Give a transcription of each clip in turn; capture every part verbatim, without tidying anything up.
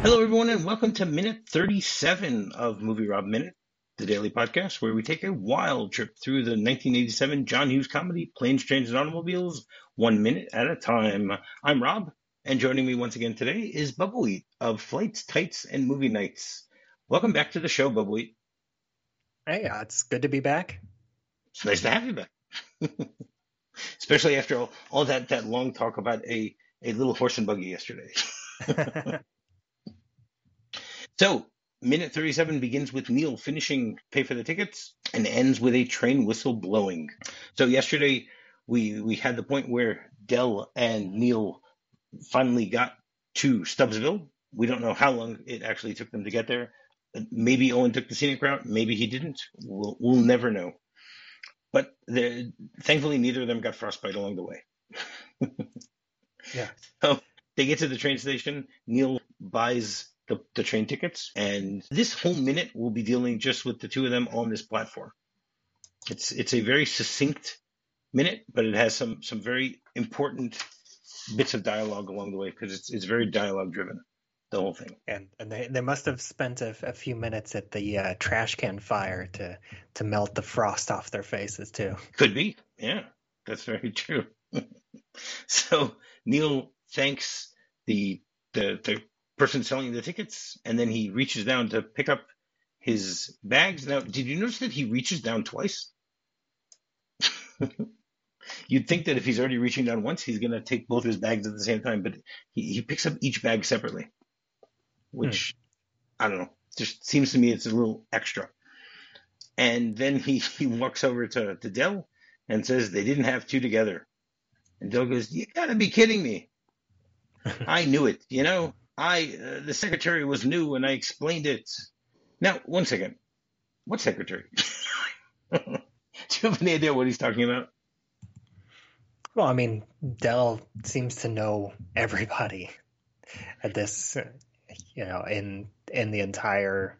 Hello, everyone, and welcome to minute thirty-seven of Movie Rob Minute, the daily podcast where we take a wild trip through the nineteen eighty-seven John Hughes comedy Planes, Trains, and Automobiles, one minute at a time. I'm Rob, and joining me once again today is Bubbleweed of Flights, Tights, and Movie Nights. Welcome back to the show, Bubbleweed. Hey, uh, it's good to be back. It's nice to have you back, especially after all, all that, that long talk about a, a little horse and buggy yesterday. So, minute thirty-seven begins with Neil finishing pay for the tickets and ends with a train whistle blowing. So yesterday we we had the point where Del and Neil finally got to Stubbsville. We don't know how long it actually took them to get there. Maybe Owen took the scenic route. Maybe he didn't. We'll, we'll never know. But thankfully, neither of them got frostbite along the way. Yeah. So they get to the train station. Neil buys The, the train tickets, and this whole minute will be dealing just with the two of them on this platform. It's it's a very succinct minute, but it has some some very important bits of dialogue along the way because it's it's very dialogue driven, the whole thing. And and they, they must have spent a, a few minutes at the uh, trash can fire to to melt the frost off their faces too. Could be, yeah, that's very true. So Neil thanks the the the. person selling the tickets, and then he reaches down to pick up his bags. Now, did you notice that he reaches down twice? You'd think that if he's already reaching down once, he's going to take both his bags at the same time, but he, he picks up each bag separately, which, hmm. I don't know, just seems to me it's a little extra. And then he, he walks over to, to Del and says, they didn't have two together. And Del goes, you got to be kidding me. I knew it, you know. I, uh, the secretary was new and I explained it. Now, one second. What secretary? Do you have any idea what he's talking about? Well, I mean, Del seems to know everybody at this, you know, in in the entire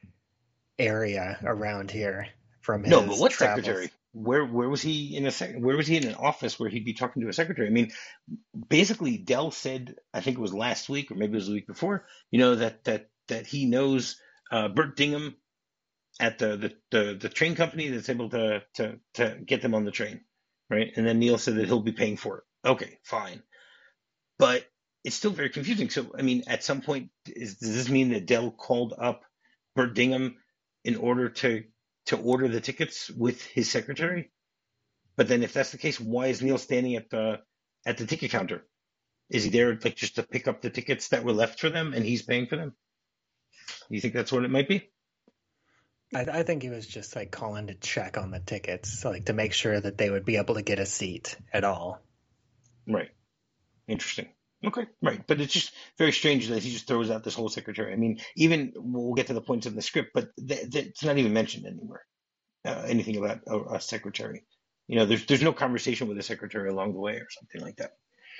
area around here from his No, but what travels. Secretary? Where where was he in a sec- where was he in an office where he'd be talking to a secretary? I mean, basically, Del said, I think it was last week or maybe it was the week before, you know, that that that he knows uh, Bert Dingham at the, the, the, the train company that's able to, to to get them on the train, right? And then Neil said that he'll be paying for it. Okay, fine, but it's still very confusing. So, I mean, at some point, is, does this mean that Del called up Bert Dingham in order to to order the tickets with his secretary? But then if that's the case, why is Neil standing at the at the ticket counter? Is he there like just to pick up the tickets that were left for them and he's paying for them? You think that's what it might be? I, I think he was just like calling to check on the tickets, like to make sure that they would be able to get a seat at all. Right. Interesting. Okay, right. But it's just very strange that he just throws out this whole secretary. I mean, even we'll get to the points in the script, but th- th- it's not even mentioned anywhere, uh, anything about a, a secretary. You know, there's there's no conversation with a secretary along the way or something like that.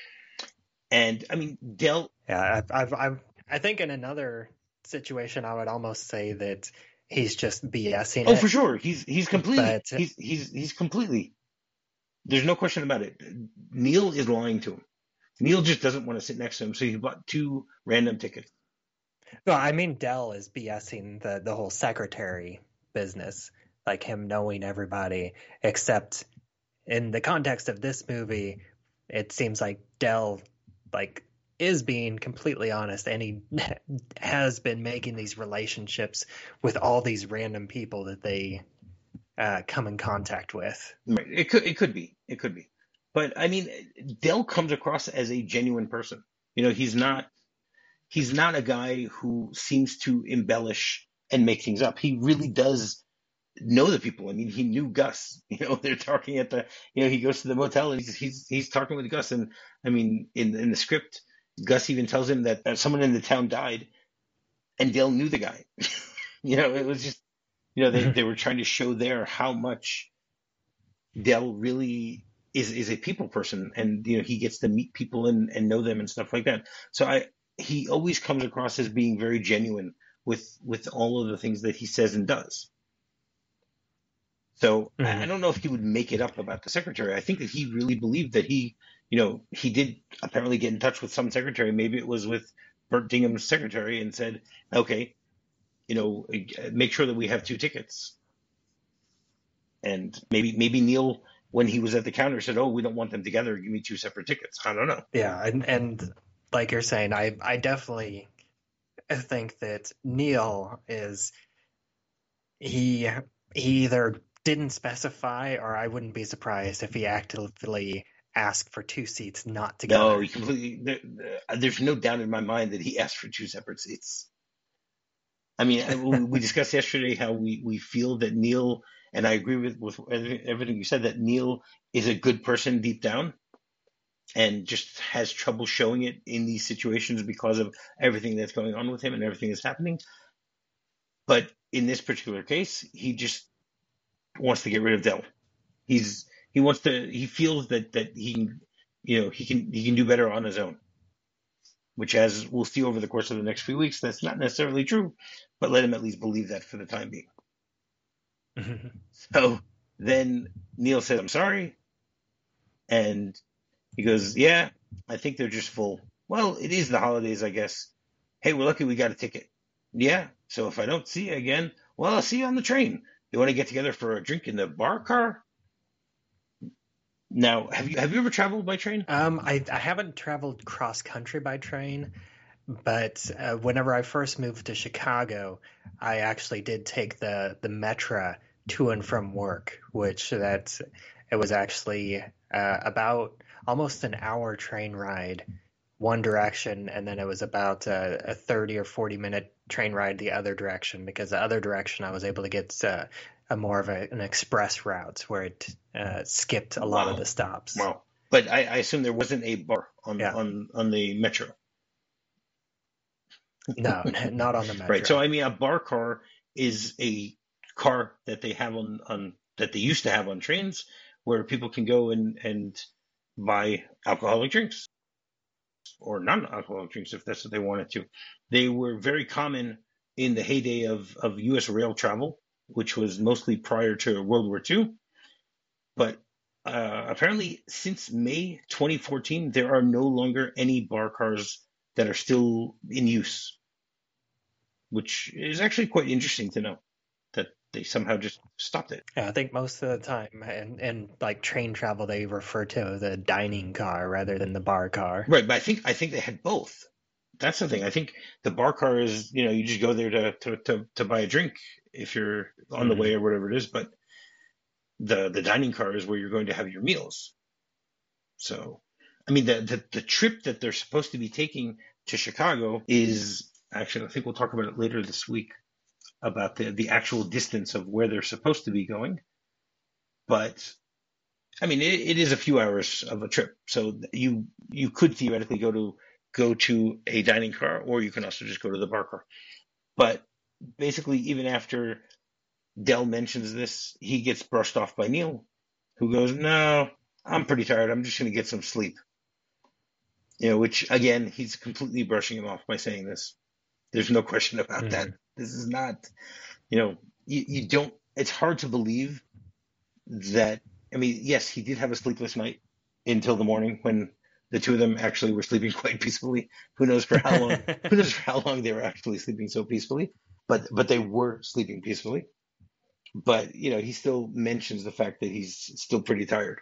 And, I mean, Del... Yeah, I've, I've, I think in another situation, I would almost say that he's just BSing Oh, it. for sure. He's he's completely... But... He's, he's, he's completely... There's no question about it. Neil is lying to him. Neil just doesn't want to sit next to him, so he bought two random tickets. No, I mean Del is BSing the, the whole secretary business, like him knowing everybody, except in the context of this movie, it seems like Del like is being completely honest, and he has been making these relationships with all these random people that they uh, come in contact with. Right. It could it could be. It could be. But I mean, Del comes across as a genuine person. You know, he's not he's not a guy who seems to embellish and make things up. He really does know the people. I mean, he knew Gus. You know, they're talking at the you know, he goes to the motel and he's he's he's talking with Gus. And I mean, in in the script, Gus even tells him that uh, someone in the town died, and Del knew the guy. You know, it was just you know they they were trying to show there how much Del really is is a people person, and you know he gets to meet people and, and know them and stuff like that. So I he always comes across as being very genuine with with all of the things that he says and does. So mm-hmm. I, I don't know if he would make it up about the secretary. I think that he really believed that he, you know, he did apparently get in touch with some secretary. Maybe it was with Bert Dingham's secretary and said, okay, you know, make sure that we have two tickets. And maybe maybe Neil, when he was at the counter, said, oh, we don't want them together. Give me two separate tickets. I don't know. Yeah, and and like you're saying, I I definitely think that Neil is he he either didn't specify, or I wouldn't be surprised if he actively asked for two seats not together. No, he completely. There, there's no doubt in my mind that he asked for two separate seats. I mean, we discussed yesterday how we, we feel that Neil, and I agree with, with everything you said, that Neil is a good person deep down and just has trouble showing it in these situations because of everything that's going on with him and everything that's happening. But in this particular case, he just wants to get rid of Del. He's he wants to. He feels that that he can, you know, he can he can do better on his own. Which, as we'll see over the course of the next few weeks, that's not necessarily true, but let him at least believe that for the time being. Mm-hmm. So then Neil says, I'm sorry. And he goes, yeah, I think they're just full. Well, it is the holidays, I guess. Hey, we're lucky we got a ticket. Yeah, so if I don't see you again, well, I'll see you on the train. You want to get together for a drink in the bar car? Now, have you have you ever traveled by train? Um, I, I haven't traveled cross country by train, but uh, whenever I first moved to Chicago, I actually did take the the Metra to and from work, which that it was actually uh, about almost an hour train ride one direction, and then it was about a, a thirty or forty minute train ride the other direction, because the other direction I was able to get uh, a more of a, an express route where it uh, skipped a lot wow. of the stops. Wow. But I, I assume there wasn't a bar on yeah. on, on the Metro. No, not on the Metro. Right. So, I mean, a bar car is a car that they have on, on that they used to have on trains where people can go and, and buy alcoholic drinks or non-alcoholic drinks if that's what they wanted to. They were very common in the heyday of, of U S rail travel, which was mostly prior to World War Two. But uh, apparently since May twenty fourteen, there are no longer any bar cars that are still in use, which is actually quite interesting to know that they somehow just stopped it. Yeah, I think most of the time, and and like train travel, they refer to the dining car rather than the bar car. Right, but I think I think they had both. That's the thing. I think the bar car is, you know, you just go there to to to, to buy a drink if you're on the mm-hmm. way or whatever it is, but the the dining car is where you're going to have your meals. So, I mean, the the, the trip that they're supposed to be taking to Chicago is actually, I think we'll talk about it later this week, about the, the actual distance of where they're supposed to be going. But, I mean, it, it is a few hours of a trip. So you you could theoretically go to go to a dining car, or you can also just go to the bar car. But basically, even after Del mentions this, he gets brushed off by Neil, who goes, no, I'm pretty tired. I'm just going to get some sleep. You know, which, again, he's completely brushing him off by saying this. There's no question about mm-hmm. that. This is not, you know, you, you don't, it's hard to believe that, I mean, yes, he did have a sleepless night until the morning when the two of them actually were sleeping quite peacefully. Who knows for how long, who knows for how long they were actually sleeping so peacefully, but, but they were sleeping peacefully. But, you know, he still mentions the fact that he's still pretty tired.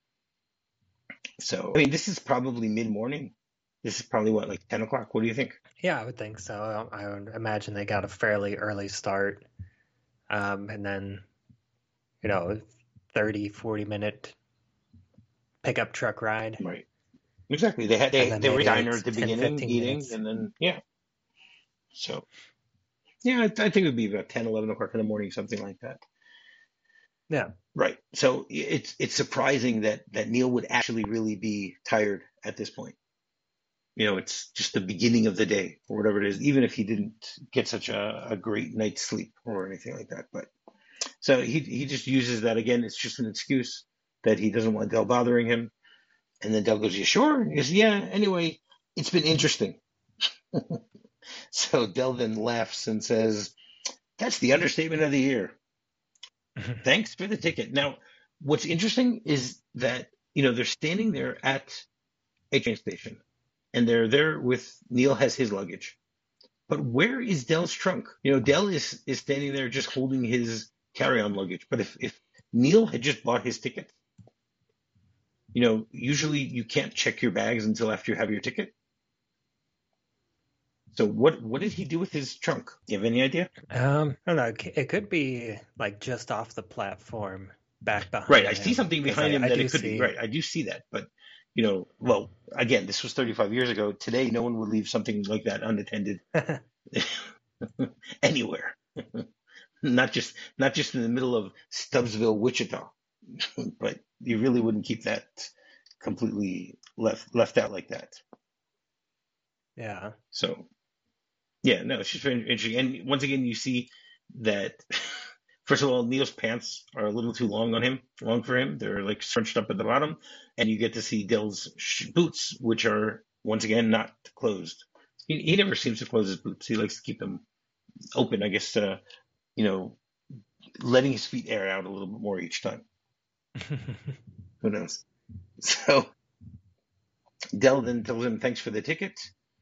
So, I mean, this is probably mid-morning. This is probably, what, like ten o'clock? What do you think? Yeah, I would think so. I would imagine they got a fairly early start. Um, and then, you know, thirty, forty minute pickup truck ride. Right. Exactly. They had they, they were diner at the ten, beginning eating, minutes. And then, yeah. So, yeah, I, I think it would be about ten, eleven o'clock in the morning, something like that. Yeah. Right. So it's it's surprising that, that Neil would actually really be tired at this point. You know, it's just the beginning of the day or whatever it is, even if he didn't get such a, a great night's sleep or anything like that. But so he he just uses that again. It's just an excuse that he doesn't want Del bothering him. And then Del goes, you sure? He goes, yeah, anyway, it's been interesting. So Del then laughs and says, that's the understatement of the year. Thanks for the ticket. Now, what's interesting is that, you know, they're standing there at a train station and they're there with Neil has his luggage. But where is Dell's trunk? You know, Dell is is standing there just holding his carry-on luggage. But if if Neil had just bought his ticket, you know, usually you can't check your bags until after you have your ticket. So what what did he do with his trunk? Do you have any idea? Um, I don't know. It c- it could be like just off the platform, back Right, I behind see him, something because behind I him I that do it could be. see. Right, I do see that. But, you know, well, again, this was thirty-five years ago. Today, no one would leave something like that unattended anywhere. Not just not just in the middle of Stubbsville, Wichita, but you really wouldn't keep that completely left left out like that. Yeah. So yeah, no, it's just very interesting. And once again, you see that first of all, Neil's pants are a little too long on him, long for him. They're like scrunched up at the bottom, and you get to see Dell's sh- boots, which are once again not closed. He, he never seems to close his boots. He likes to keep them open, I guess. Uh, you know, letting his feet air out a little bit more each time. Who knows? So Dell then tells him thanks for the ticket,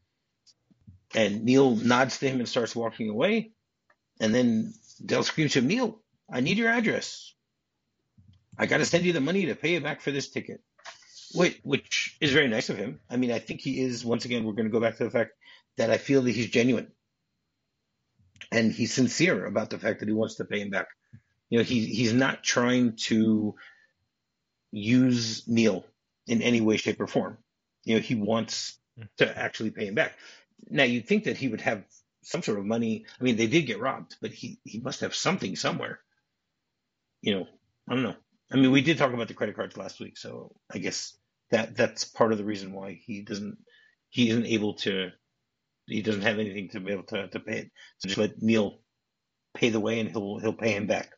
and Neil nods to him and starts walking away. And then Dell screams to him, Neil, I need your address. I got to send you the money to pay you back for this ticket. Wait, which is very nice of him. I mean, I think he is, once again, we're going to go back to the fact that I feel that he's genuine and he's sincere about the fact that he wants to pay him back. You know, he, he's not trying to use Neil in any way, shape, or form. You know, he wants to actually pay him back. Now, you'd think that he would have some sort of money. I mean, they did get robbed, but he, he must have something somewhere. You know, I don't know. I mean, we did talk about the credit cards last week, so I guess that that's part of the reason why he doesn't he isn't able to he doesn't have anything to be able to, to pay it. So just let Neil pay the way, and he'll he'll pay him back.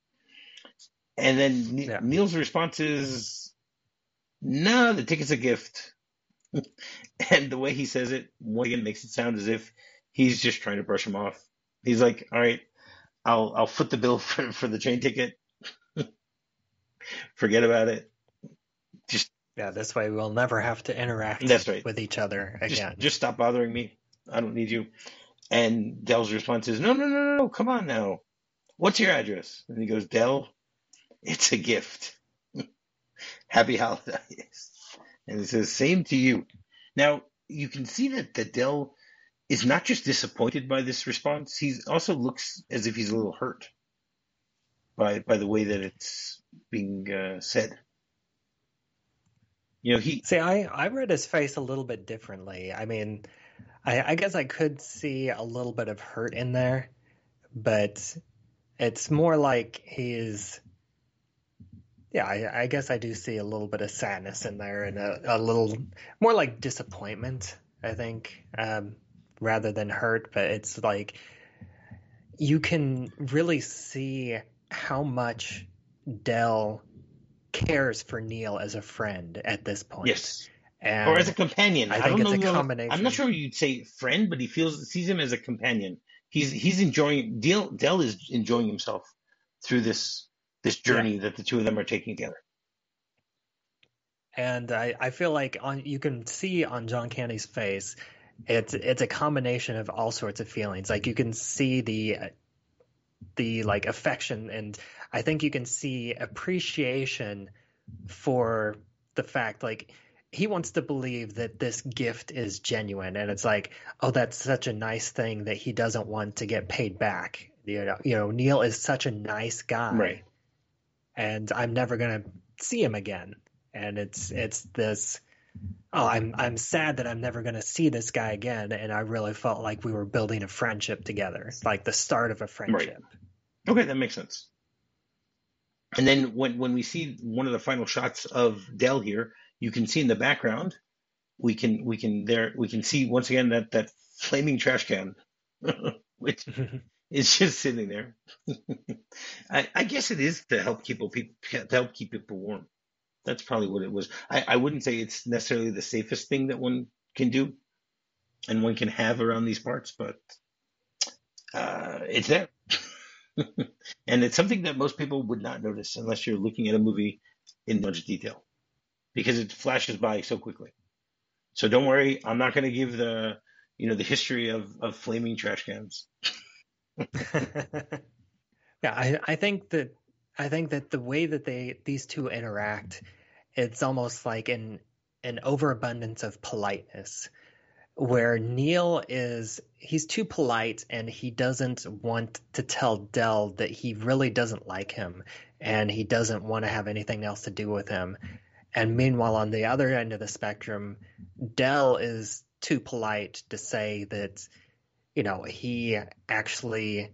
And then Yeah. Neil's response is, "No, the ticket's a gift." And the way he says it, once again, makes it sound as if he's just trying to brush him off. He's like, "All right, I'll I'll foot the bill for, for the train ticket. Forget about it. Just Yeah, this way we'll never have to interact that's right. with each other Just again. just stop bothering me. I don't need you." And Dell's response is, "No, no, no, no, no. Come on now. What's your address?" And he goes, "Dell, it's a gift. Happy holidays." And he says, "Same to you." Now you can see that that Dell is not just disappointed by this response. He also looks as if he's a little hurt by by the way that it's being uh, said. You know, he See, I, I read his face a little bit differently. I mean, I, I guess I could see a little bit of hurt in there, but it's more like he's, yeah, I, I guess I do see a little bit of sadness in there and a, a little more like disappointment, I think, um, rather than hurt. But it's like you can really see how much Dell cares for Neil as a friend at this point. yes. And Or as a companion. I I think don't know. it's a you know, combination. I'm not sure you'd say friend, but he feels sees him as a companion. He's he's enjoying. Dell Dell is enjoying himself through this this Yeah. journey that the two of them are taking together. And I, I feel like on you can see on John Candy's face, it's it's a combination of all sorts of feelings. Like you can see the the like affection, and I think you can see appreciation for the fact like he wants to believe that this gift is genuine, and it's like, oh, that's such a nice thing that he doesn't want to get paid back. You know, you know, Neil is such a nice guy, Right. and I'm never gonna see him again. And it's it's this, oh, I'm I'm sad that I'm never gonna see this guy again, and I really felt like we were building a friendship together, like the start of a friendship. Okay, that makes sense. And then when when we see one of the final shots of Dell here, you can see in the background, we can we can there we can see once again that that flaming trash can, which is just sitting there. I, I guess it is to help keep people to help keep people warm. That's probably what it was. I, I wouldn't say it's necessarily the safest thing that one can do and one can have around these parts, but uh, it's there. And it's something that most people would not notice unless you're looking at a movie in much detail because it flashes by so quickly. So don't worry, I'm not going to give the, you know, the history of, of flaming trash cans. Yeah, I, I think that I think that the way that they these two interact, it's almost like an an overabundance of politeness, where Neil is he's too polite and he doesn't want to tell Dell that he really doesn't like him and he doesn't want to have anything else to do with him. And meanwhile, on the other end of the spectrum, Dell is too polite to say that, you know, he actually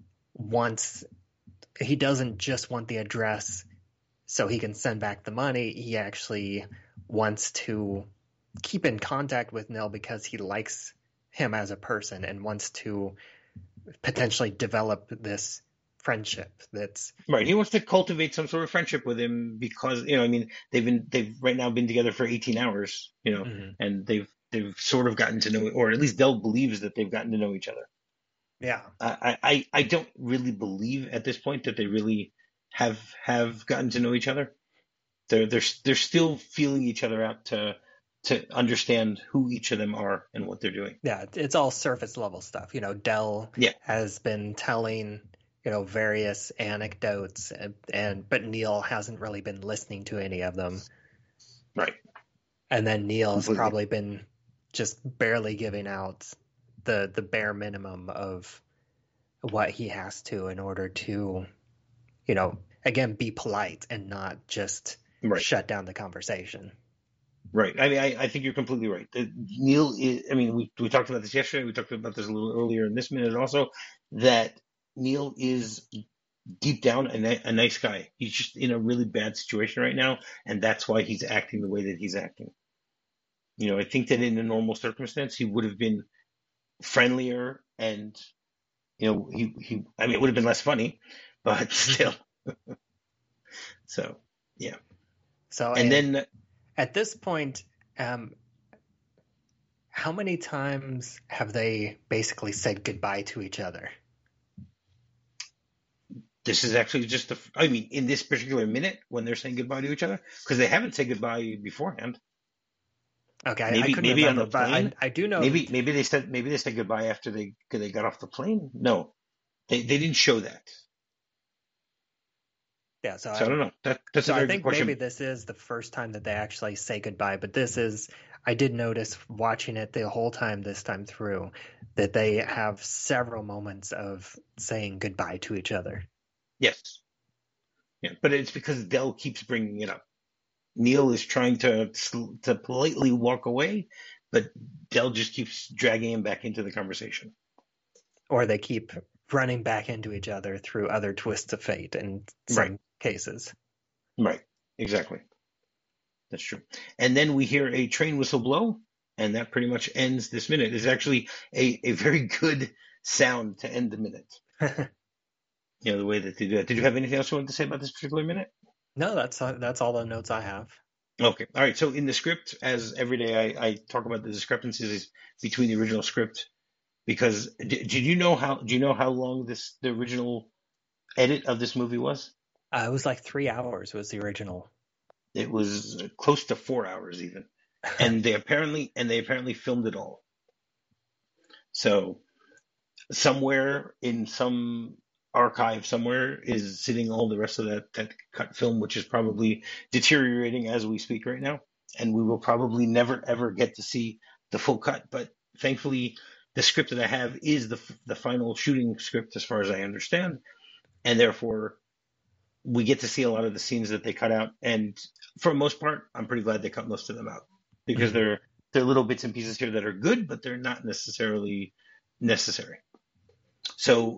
wants he doesn't just want the address so he can send back the money. He actually wants to keep in contact with Neil because he likes him as a person and wants to potentially develop this friendship that's Right. He wants to cultivate some sort of friendship with him because, you know, I mean, they've been they've right now been together for eighteen hours, you know, Mhm. and they've they've sort of gotten to know, or at least Dell believes that they've gotten to know each other. yeah. I I I don't really believe at this point that they really have have gotten to know each other. They're they're they're still feeling each other out to to understand who each of them are and what they're doing. Yeah, it's all surface level stuff. You know, Dell Yeah. has been telling, you know, various anecdotes and, and but Neil hasn't really been listening to any of them. Right. And then Neil's Completely. probably been just barely giving out the the bare minimum of what he has to in order to, you know, again, be polite and not just Right. shut down the conversation. Right. I mean, I, I think you're completely right. Uh, Neil is, I mean, we, we talked about this yesterday. We talked about this a little earlier in this minute also, that Neil is deep down a, ni- a nice guy. He's just in a really bad situation right now, and that's why he's acting the way that he's acting. You know, I think that in a normal circumstance, he would have been friendlier and, you know, he, he, I mean, it would have been less funny, but still. So, yeah. So And it, then at this point, um, how many times have they basically said goodbye to each other? this is actually just the, I mean, in this particular minute when they're saying goodbye to each other, because they haven't said goodbye beforehand. Okay, I, I Maybe, couldn't maybe on remember, the but I plane. I do know Maybe, that. maybe they said, maybe they said goodbye after they, they got off the plane. No, they, they didn't show that. Yeah, so So I I don't know. That, that's a so I very good think maybe question. this is the first time that they actually say goodbye, but this is I did notice watching it the whole time this time through that they have several moments of saying goodbye to each other. Yes. Yeah. But it's because Dell keeps bringing it up. Neil is trying to, to politely walk away, but Dell just keeps dragging him back into the conversation. Or they keep running back into each other through other twists of fate in Right. some cases. Right. Exactly. That's true. And then we hear a train whistle blow, and that pretty much ends this minute. It's actually a, a very good sound to end the minute. You know, the way that they do it. Did you have anything else you wanted to say about this particular minute? No, that's that's all the notes I have. Okay. All right. So in the script, as every day I, I talk about the discrepancies between the original script, because did, did you know how do you know how long this the original edit of this movie was? Uh, it was like three hours was the original. It was close to four hours even, and they apparently and they apparently filmed it all. So somewhere in some archive somewhere is sitting all the rest of that that cut film, which is probably deteriorating as we speak right now, and we will probably never ever get to see the full cut. But thankfully, the script that I have is the the final shooting script, as far as I understand, and therefore we get to see a lot of the scenes that they cut out. And for the most part, I'm pretty glad they cut most of them out because Mhm. they're they're little bits and pieces here that are good, but they're not necessarily necessary. So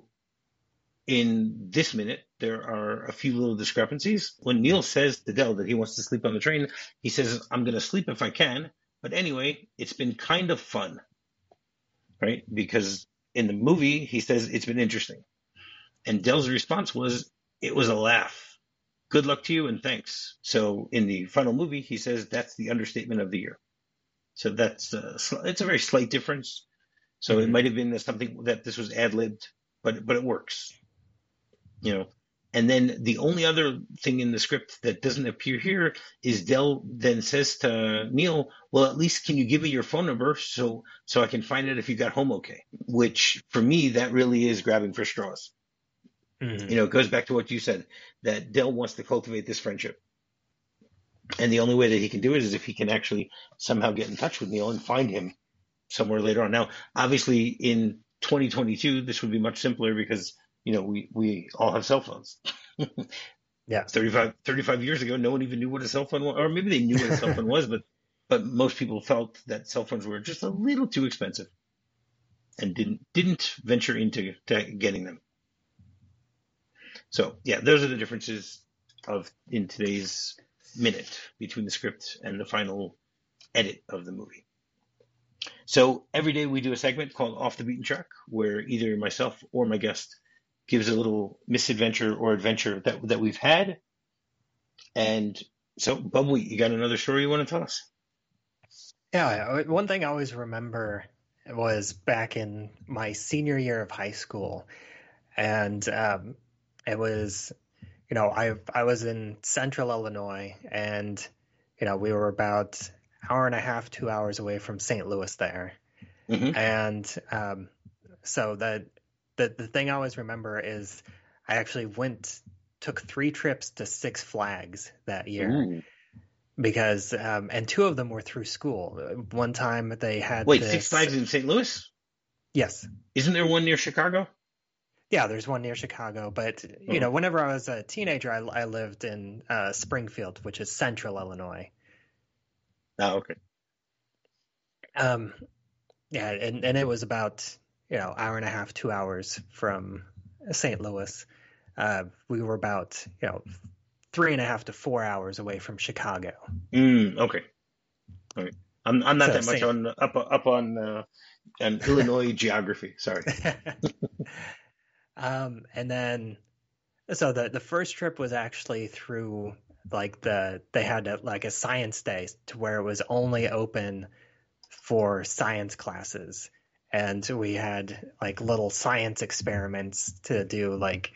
in this minute, there are a few little discrepancies. When Neil says to Dell that he wants to sleep on the train, he says, I'm going to sleep if I can. But anyway, it's been kind of fun, right? Because in the movie, he says it's been interesting. And Dell's response was, it was a laugh. Good luck to you and thanks. So in the final movie, he says that's the understatement of the year. So that's uh, it's a very slight difference. So mm-hmm. It might have been something that this was ad libbed, but but it works. You know, And then the only other thing in the script that doesn't appear here is Del then says to Neil, "Well, at least can you give me your phone number so so I can find out if you got home okay?" Which for me, that really is grabbing for straws. Mm-hmm. You know, it goes back to what you said, that Del wants to cultivate this friendship. And the only way that he can do it is if he can actually somehow get in touch with Neil and find him somewhere later on. Now, obviously, in twenty twenty-two, this would be much simpler because, you know, we, we all have cell phones. Yeah. thirty-five, thirty-five years ago, no one even knew what a cell phone was, or maybe they knew what a cell phone was, but, but most people felt that cell phones were just a little too expensive and didn't, didn't venture into getting them. So, yeah, those are the differences of in today's minute between the script and the final edit of the movie. So every day we do a segment called Off the Beaten Track, where either myself or my guest gives a little misadventure or adventure that that we've had. And so, Bubble, you got another story you want to tell us? Yeah, one thing I always remember was back in my senior year of high school, and um, it was, you know, I I was in Central Illinois, and you know we were about hour and a half, two hours away from Saint Louis there, Mm-hmm. and um, so the, the the thing I always remember is I actually went took three trips to Six Flags that year. Ooh. Because um, and two of them were through school. One time they had Wait, this... Six Flags in Saint Louis? Yes. Isn't there one near Chicago? Yeah, there's one near Chicago. But you oh. know, whenever I was a teenager, I, I lived in uh, Springfield, which is Central Illinois. Oh, okay. Um, yeah, and and it was about you know hour and a half, two hours from Saint Louis. Uh, we were about you know. three and a half to four hours away from Chicago. Mm, okay. All right. I'm I'm not so, that much same. on up up on uh, on Illinois geography. Sorry. um, and then so the the first trip was actually through like the they had a, like a science day to where it was only open for science classes, and we had like little science experiments to do, like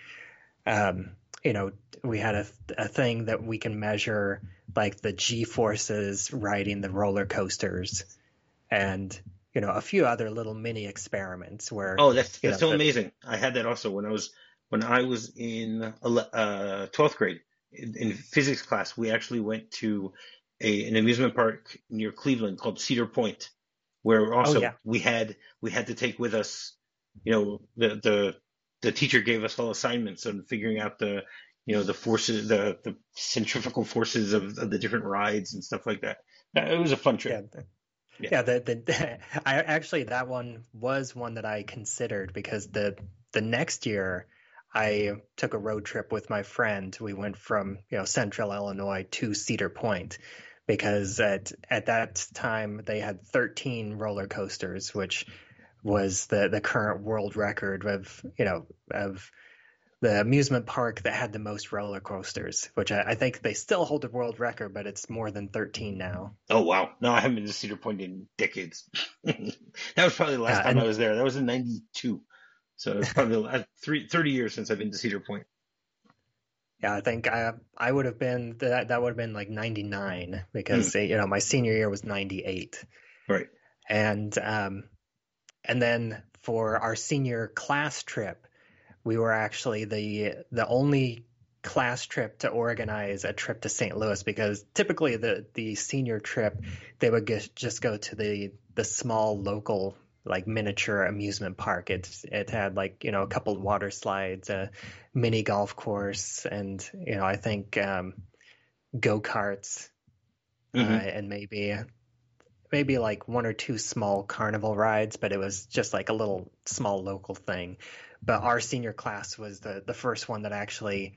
um you know, we had a, a thing that we can measure, like the G forces riding the roller coasters, and you know, a few other little mini experiments where. Oh, that's that's you know, so the, amazing! I had that also when I was when I was in uh, twelfth grade in, in physics class. We actually went to a an amusement park near Cleveland called Cedar Point, where also oh, yeah. we had we had to take with us, you know, the the. The teacher gave us all assignments on figuring out the, you know, the forces, the, the centrifugal forces of, of the different rides and stuff like that. It was a fun trip. Yeah, yeah. yeah the, the, I actually that one was one that I considered because the the next year I took a road trip with my friend. We went from you know Central Illinois to Cedar Point because at at that time they had thirteen roller coasters, which was the the current world record of you know of the amusement park that had the most roller coasters, which I, I think they still hold the world record, but it's more than thirteen now. Oh wow! No, I haven't been to Cedar Point in decades. That was probably the last uh, time and, I was there. That was in ninety-two, so it's probably three, thirty years since I've been to Cedar Point. Yeah, I think I I would have been that that would have been like ninety-nine because mm. you know my senior year was ninety-eight. Right. And um. And then for our senior class trip, we were actually the the only class trip to organize a trip to Saint Louis, because typically the, the senior trip, they would get, just go to the the small local like miniature amusement park. It it had like you know a couple of water slides, a mini golf course, and you know I think um, go karts, mm-hmm. uh, and maybe. maybe like one or two small carnival rides, but it was just like a little small local thing. But our senior class was the, the first one that actually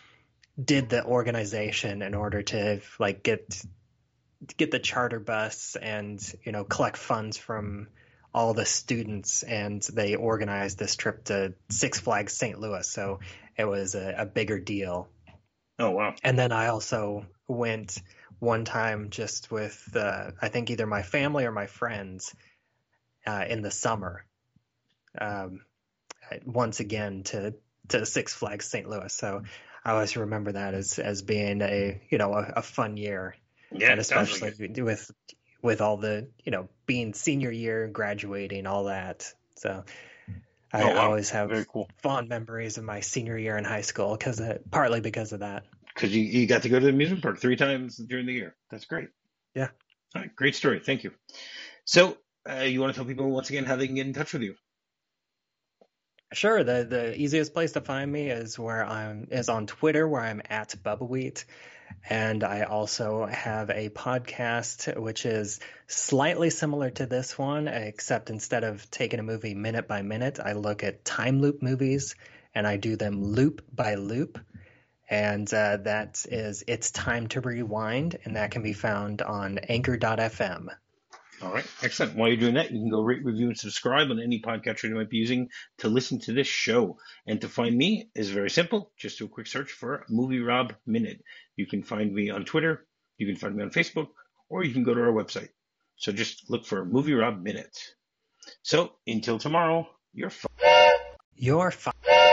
did the organization in order to like get get the charter bus and, you know, collect funds from all the students, and they organized this trip to Six Flags Saint Louis. So it was a, a bigger deal. Oh, wow. And then I also went one time just with, uh, I think either my family or my friends uh, in the summer, um, once again to, to Six Flags Saint Louis. So I always remember that as as being a you know a, a fun year, Yeah, and it sounds like especially it. with with all the you know being senior year, graduating, all that. So I, Oh I wow, always have very cool. fond memories of my senior year in high school because partly because of that. Because you, you got to go to the amusement park three times during the year. That's great. Yeah. All right, great story. Thank you. So, uh, you want to tell people once again how they can get in touch with you? Sure. The the easiest place to find me is where I'm is on Twitter, where I'm at Bubba Wheat. And I also have a podcast which is slightly similar to this one, except instead of taking a movie minute by minute, I look at time loop movies and I do them loop by loop. And uh, that is It's Time to Rewind, and that can be found on anchor dot f m. All right, excellent. While you're doing that, you can go rate, review, and subscribe on any podcatcher you might be using to listen to this show. And to find me is very simple. Just do a quick search for Movie Rob Minute. You can find me on Twitter, you can find me on Facebook, or you can go to our website. So just look for Movie Rob Minute. So until tomorrow, you're fine. You're fine.